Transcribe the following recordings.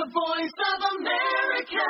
voice of America.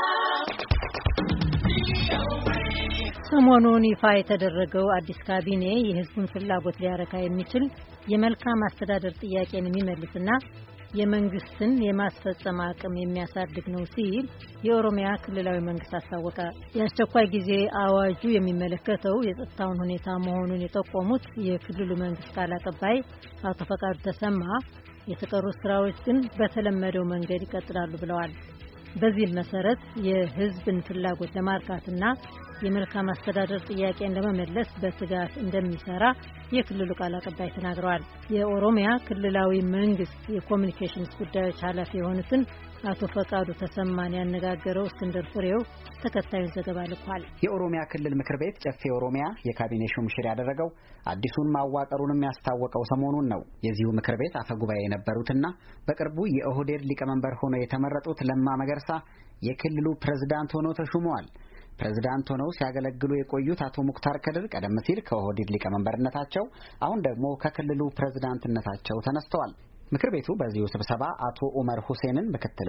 ሰሞኑን ይፋ የተደረገው አዲስ ካቢኔ የሕዝቡን ፍላጎት ሊያረካ የሚችል የመልካም አስተዳደር ጥያቄን የሚመልስና የመንግስትን የማስፈጸም አቅም የሚያሳድግ ነው ሲል የኦሮሚያ ክልላዊ መንግስት አስታወቀ። የአስቸኳይ ጊዜ አዋጁ የሚመለከተው የጸጥታውን ሁኔታ መሆኑን የጠቆሙት የክልሉ መንግስት ቃል አቀባይ አቶ ፈቃዱ ተሰማ የተቀሩት ስራዎች ግን በተለመደው መንገድ ይቀጥላሉ ብለዋል። በዚህ መሰረት የህዝብን ፍላጎት ለማርካትና የመልካም አስተዳደር ጥያቄን ለመመለስ በትጋት እንደሚሰራ የክልሉ ቃል አቀባይ ተናግረዋል። የኦሮሚያ ክልላዊ መንግስት የኮሚኒኬሽንስ ጉዳዮች ኃላፊ የሆኑትን አቶ ፈቃዱ ተሰማን ያነጋገረው እስክንድር ፍሬው ተከታዩን ዘገባ ልኳል። የኦሮሚያ ክልል ምክር ቤት ጨፌ ኦሮሚያ የካቢኔ ሹምሽር ያደረገው አዲሱን ማዋቀሩንም ያስታወቀው ሰሞኑን ነው። የዚሁ ምክር ቤት አፈጉባኤ የነበሩትና በቅርቡ የኦህዴድ ሊቀመንበር ሆነው የተመረጡት ለማ መገርሳ የክልሉ ፕሬዝዳንት ሆነው ተሹመዋል። ፕሬዝዳንት ሆነው ሲያገለግሉ የቆዩት አቶ ሙክታር ከድር ቀደም ሲል ከኦህዴድ ሊቀመንበርነታቸው አሁን ደግሞ ከክልሉ ፕሬዝዳንትነታቸው ተነስተዋል። ምክር ቤቱ በዚሁ ስብሰባ አቶ ኡመር ሁሴንን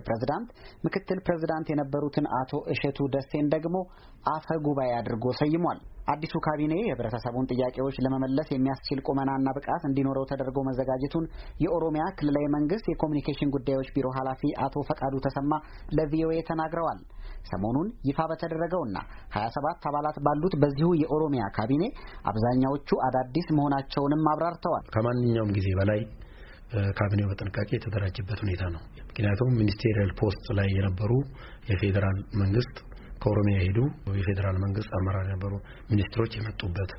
ምክትል ፕሬዝዳንት የነበሩትን አቶ እሸቱ ደሴን ደግሞ አፈ ጉባኤ አድርጎ ሰይሟል። አዲሱ ካቢኔ የህብረተሰቡን ጥያቄዎች ለመመለስ የሚያስችል ቁመናና ብቃት እንዲኖረው ተደርጎ መዘጋጀቱን የኦሮሚያ ክልላዊ መንግስት የኮሚኒኬሽን ጉዳዮች ቢሮ ኃላፊ አቶ ፈቃዱ ተሰማ ለቪኦኤ ተናግረዋል። ሰሞኑን ይፋ በተደረገውና 27 አባላት ባሉት በዚሁ የኦሮሚያ ካቢኔ አብዛኛዎቹ አዳዲስ መሆናቸውንም አብራርተዋል። ከማንኛውም ጊዜ በላይ ካቢኔው በጥንቃቄ የተደራጀበት ሁኔታ ነው። ምክንያቱም ሚኒስቴሪያል ፖስት ላይ የነበሩ የፌዴራል መንግስት ከኦሮሚያ ሄዱ የፌዴራል መንግስት አመራር የነበሩ ሚኒስትሮች የመጡበት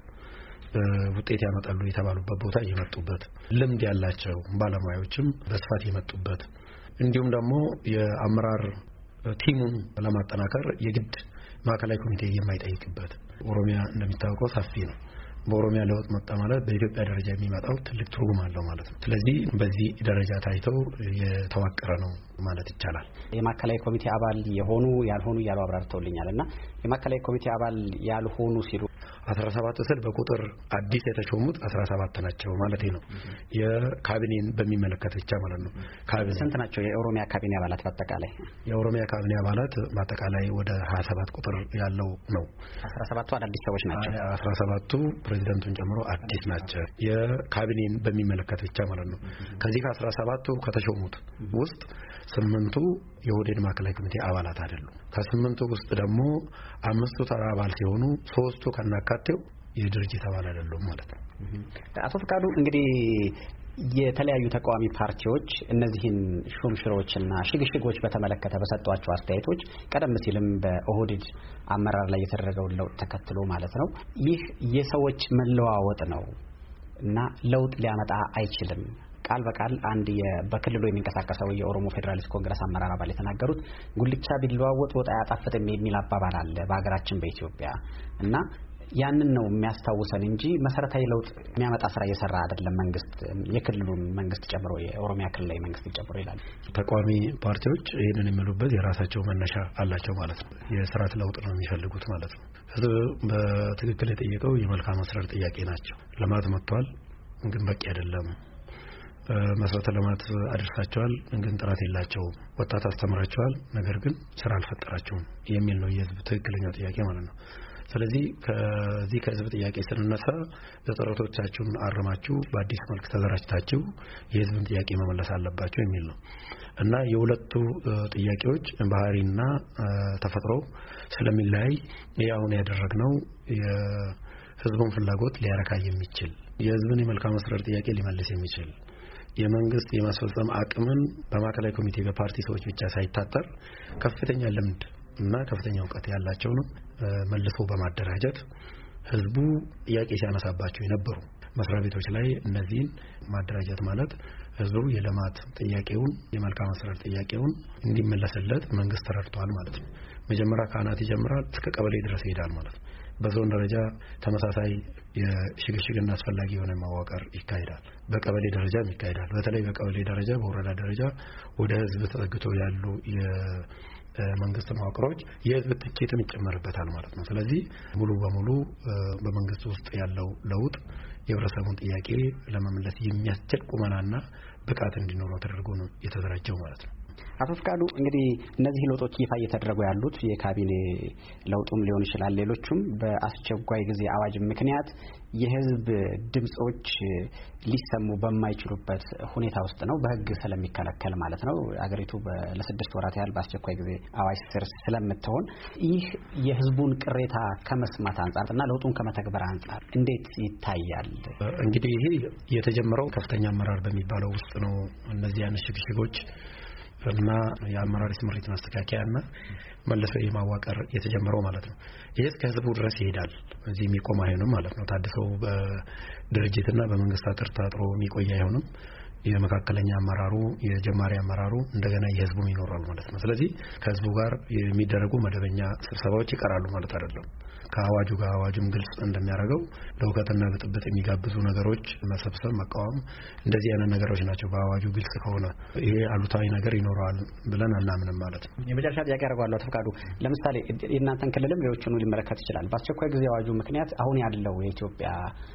ውጤት ያመጣሉ የተባሉበት ቦታ የመጡበት ልምድ ያላቸው ባለሙያዎችም በስፋት የመጡበት እንዲሁም ደግሞ የአመራር ቲሙን ለማጠናከር የግድ ማዕከላዊ ኮሚቴ የማይጠይቅበት ኦሮሚያ እንደሚታወቀው ሰፊ ነው። በኦሮሚያ ለውጥ መጣ ማለት በኢትዮጵያ ደረጃ የሚመጣው ትልቅ ትርጉም አለው ማለት ነው። ስለዚህ በዚህ ደረጃ ታይተው የተዋቀረ ነው ማለት ይቻላል። የማዕከላዊ ኮሚቴ አባል የሆኑ ያልሆኑ ያሉ አብራርተውልኛልና የማዕከላዊ ኮሚቴ አባል ያልሆኑ ሲሉ 17 ስል በቁጥር አዲስ የተሾሙት 17 ናቸው ማለት ነው። የካቢኔን በሚመለከት ብቻ ማለት ነው። ካቢኔ ስንት ናቸው? የኦሮሚያ ካቢኔ አባላት በአጠቃላይ የኦሮሚያ ካቢኔ አባላት በአጠቃላይ ወደ 27 ቁጥር ያለው ነው። 17ቱ አዳዲስ ሰዎች ናቸው። 17ቱ ፕሬዝዳንቱን ጨምሮ አዲስ ናቸው። የካቢኔን በሚመለከት ብቻ ማለት ነው። ከዚህ ከ17ቱ ከተሾሙት ውስጥ 8ቱ የኦህዴድ ማዕከላዊ ኮሚቴ አባላት አይደሉም። ከ8ቱ ውስጥ ደግሞ 5ቱ ተራ አባል ሲሆኑ 3ቱ ከናካቴው የድርጅት አባል አይደሉም ማለት ነው። አቶ ፈቃዱ እንግዲህ የተለያዩ ተቃዋሚ ፓርቲዎች እነዚህን ሹምሽሮችና ሽግሽጎች በተመለከተ በሰጧቸው አስተያየቶች ቀደም ሲልም በኦህዴድ አመራር ላይ የተደረገውን ለውጥ ተከትሎ ማለት ነው ይህ የሰዎች መለዋወጥ ነው እና ለውጥ ሊያመጣ አይችልም ቃል በቃል አንድ በክልሉ የሚንቀሳቀሰው የኦሮሞ ፌዴራሊስት ኮንግረስ አመራር አባል የተናገሩት ጉልቻ ቢለዋወጥ ወጥ አያጣፍጥም የሚል አባባል አለ በሀገራችን በኢትዮጵያ እና ያንን ነው የሚያስታውሰን እንጂ መሰረታዊ ለውጥ የሚያመጣ ስራ እየሰራ አይደለም መንግስት የክልሉን መንግስት ጨምሮ የኦሮሚያ ክልላዊ መንግስት ጨምሮ ይላል። ተቃዋሚ ፓርቲዎች ይሄንን የሚሉበት የራሳቸው መነሻ አላቸው ማለት ነው። የስርዓት ለውጥ ነው የሚፈልጉት ማለት ነው። ህዝብ በትክክል የጠየቀው የመልካም አስተዳደር ጥያቄ ናቸው። ልማት መጥቷል ግን በቂ አይደለም። መሰረተ ልማት አድርሳቸዋል ግን ጥራት የላቸውም። ወጣት አስተምራቸዋል ነገር ግን ስራ አልፈጠራቸውም የሚል ነው የህዝብ ትክክለኛው ጥያቄ ማለት ነው። ስለዚህ ከህዝብ ጥያቄ ስንነሳ ተጠሮቶቻችሁን አርማችሁ በአዲስ መልክ ተደራጅታችሁ የህዝብን ጥያቄ መመለስ አለባችሁ የሚል ነው እና የሁለቱ ጥያቄዎች ባህሪና ተፈጥሮ ስለሚለያይ ያውን ያደረግነው የህዝቡን ፍላጎት ሊያረካ የሚችል የህዝብን የመልካም አስተዳደር ጥያቄ ሊመልስ የሚችል የመንግስት የማስፈጸም አቅምን በማዕከላዊ ኮሚቴ በፓርቲ ሰዎች ብቻ ሳይታጠር ከፍተኛ ልምድ እና ከፍተኛ እውቀት ያላቸው ነው መልሶ በማደራጀት ህዝቡ ጥያቄ ሲያነሳባቸው የነበሩ መስሪያ ቤቶች ላይ እነዚህን ማደራጀት ማለት ህዝቡ የልማት ጥያቄውን የመልካም አስተዳደር ጥያቄውን እንዲመለስለት መንግስት ተረድቷል ማለት ነው። መጀመሪያ ካህናት ይጀምራል እስከ ቀበሌ ድረስ ይሄዳል ማለት ነው። በዞን ደረጃ ተመሳሳይ የሽግሽግና አስፈላጊ የሆነ ማዋቀር ይካሄዳል። በቀበሌ ደረጃም ይካሄዳል። በተለይ በቀበሌ ደረጃ በወረዳ ደረጃ ወደ ህዝብ ተጠግቶ ያሉ የመንግስት መዋቅሮች የህዝብ ትችትም ይጨመርበታል ማለት ነው። ስለዚህ ሙሉ በሙሉ በመንግስት ውስጥ ያለው ለውጥ የህብረተሰቡን ጥያቄ ለመመለስ የሚያስችል ቁመናና ብቃት እንዲኖረው ተደርጎ ነው የተደራጀው ማለት ነው። አቶ ፍቃዱ እንግዲህ እነዚህ ለውጦች ይፋ እየተደረጉ ያሉት የካቢኔ ለውጡም ሊሆን ይችላል ሌሎቹም በአስቸኳይ ጊዜ አዋጅ ምክንያት የህዝብ ድምጾች ሊሰሙ በማይችሉበት ሁኔታ ውስጥ ነው በህግ ስለሚከለከል ማለት ነው አገሪቱ ለ6 ወራት ያህል በአስቸኳይ ጊዜ አዋጅ ስር ስለምትሆን ይህ የህዝቡን ቅሬታ ከመስማት አንጻርና ለውጡን ከመተግበር አንጻር እንዴት ይታያል? እንግዲህ ይሄ የተጀመረው ከፍተኛ አመራር በሚባለው ውስጥ ነው እነዚህ አይነት ሽግሽጎች እና የአመራር ስምሪት ማስተካከያና መልሶ የማዋቀር የተጀመረው ማለት ነው። ይሄ ከህዝቡ ድረስ ይሄዳል። እዚህ የሚቆም አይሆንም ማለት ነው። ታድሰው በድርጅትና በመንግስት አጥር ታጥሮ የሚቆይ አይሆንም። የመካከለኛ አመራሩ የጀማሪ አመራሩ እንደገና የህዝቡም ይኖራል ማለት ነው። ስለዚህ ከህዝቡ ጋር የሚደረጉ መደበኛ ስብሰባዎች ይቀራሉ ማለት አይደለም። ከአዋጁ ጋር አዋጁም ግልጽ እንደሚያደርገው ለውከትና ብጥብጥ የሚጋብዙ ነገሮች መሰብሰብ መቃወም እንደዚህ አይነት ነገሮች ናቸው በአዋጁ ግልጽ ከሆነ ይሄ አሉታዊ ነገር ይኖራል ብለን አናምንም ማለት ነው። የመጨረሻ ጥያቄ ያደርጋለሁ አቶ ፍቃዱ ለምሳሌ የእናንተን ክልልም ሌሎችኑ ሊመለከት ይችላል በአስቸኳይ ጊዜ አዋጁ ምክንያት አሁን ያለው የኢትዮጵያ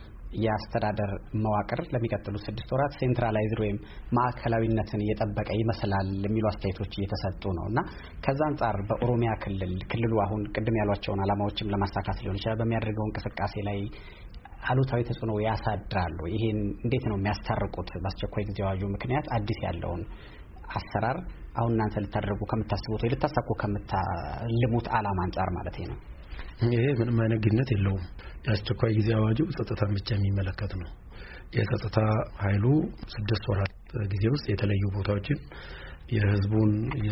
የአስተዳደር መዋቅር ለሚቀጥሉት 6 ወራት ሴንትራላይዝድ ወይም ማዕከላዊነትን እየጠበቀ ይመስላል የሚሉ አስተያየቶች እየተሰጡ ነውና ከዛ አንጻር በኦሮሚያ ክልሉ አሁን ቅድም ያሏቸውን አላማዎችም ለማሳካት ሊሆን ይችላል በሚያደርገው እንቅስቃሴ ላይ አሉታዊ ተጽዕኖ ያሳድራሉ። ይሄን እንዴት ነው የሚያስታርቁት? በአስቸኳይ ጊዜ አዋጁ ምክንያት አዲስ ያለውን አሰራር አሁን እናንተ ልታደርጉ ከምታስቡት ወይ ልታሳኩ ከምታልሙት አላማ አንጻር ማለት ነው። ይሄ ምንም አይነት ግንኙነት የለውም። የአስቸኳይ ጊዜ አዋጁ ጸጥታን ብቻ የሚመለከት ነው። የጸጥታ ኃይሉ 6 ወራት ጊዜ ውስጥ የተለዩ ቦታዎችን የህዝቡን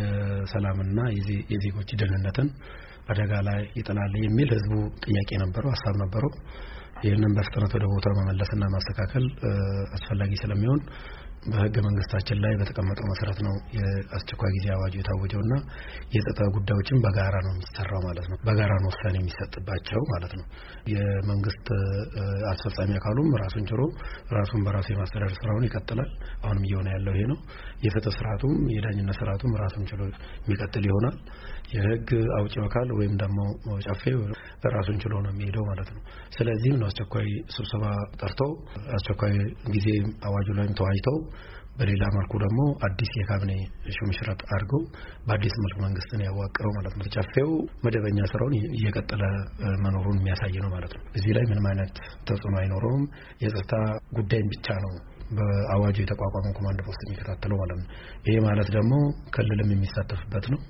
የሰላምና የዜጎች ደህንነትን አደጋ ላይ ይጥላል የሚል ህዝቡ ጥያቄ ነበረው ሐሳብ ነበረው። ይህንን በፍጥነት ወደ ቦታው መመለስና ማስተካከል አስፈላጊ ስለሚሆን በህገ መንግስታችን ላይ በተቀመጠው መሰረት ነው የአስቸኳይ ጊዜ አዋጁ የታወጀውና የጸጥታ ጉዳዮችን በጋራ ነው የሚሰራው ማለት ነው። በጋራ ነው ውሳኔ የሚሰጥባቸው ማለት ነው። የመንግስት አስፈጻሚ አካሉም ራሱን ችሎ ራሱን በራሱ የማስተዳደር ስራውን ይቀጥላል። አሁንም እየሆነ ያለው ይሄ ነው። የፍትህ ስርዓቱም የዳኝነት ስርዓቱም ራሱን ችሎ የሚቀጥል ይሆናል። የህግ አውጪው አካል ወይም ደግሞ ጫፌው ራሱን ችሎ ነው የሚሄደው ማለት ነው። ስለዚህ ነው አስቸኳይ ስብሰባ ጠርተው አስቸኳይ ጊዜ አዋጁ ላይም ተወያይተው በሌላ መልኩ ደግሞ አዲስ የካቢኔ ሹምሽረት አድርገው በአዲስ መልኩ መንግስትን ያዋቀረው ማለት ነው። ጫፌው መደበኛ ስራውን እየቀጠለ መኖሩን የሚያሳይ ነው ማለት ነው። እዚህ ላይ ምንም አይነት ተጽዕኖ አይኖረውም። የጸጥታ ጉዳይን ብቻ ነው በአዋጁ የተቋቋመው ኮማንድ ፖስት የሚከታተለው ማለት ነው። ይሄ ማለት ደግሞ ክልልም የሚሳተፍበት ነው።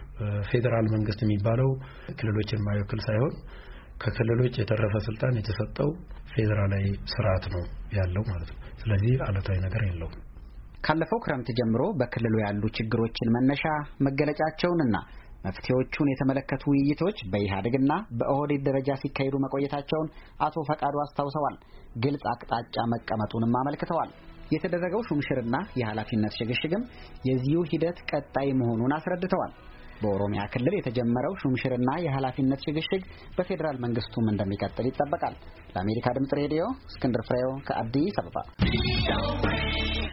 ፌደራል መንግስት የሚባለው ክልሎችን የማይወክል ሳይሆን ከክልሎች የተረፈ ስልጣን የተሰጠው ፌደራላዊ ስርዓት ነው ያለው ማለት ነው። ስለዚህ አሉታዊ ነገር የለውም። ካለፈው ክረምት ጀምሮ በክልሉ ያሉ ችግሮችን መነሻ መገለጫቸውንና መፍትሄዎቹን የተመለከቱ ውይይቶች በኢህአዴግና በኦህዴድ ደረጃ ሲካሄዱ መቆየታቸውን አቶ ፈቃዱ አስታውሰዋል። ግልጽ አቅጣጫ መቀመጡንም አመልክተዋል። የተደረገው ሹምሽርና የኃላፊነት ሽግሽግም የዚሁ ሂደት ቀጣይ መሆኑን አስረድተዋል። በኦሮሚያ ክልል የተጀመረው ሹምሽርና የኃላፊነት ሽግሽግ በፌዴራል መንግስቱም እንደሚቀጥል ይጠበቃል። ለአሜሪካ ድምጽ ሬዲዮ እስክንድር ፍሬው ከአዲስ አበባ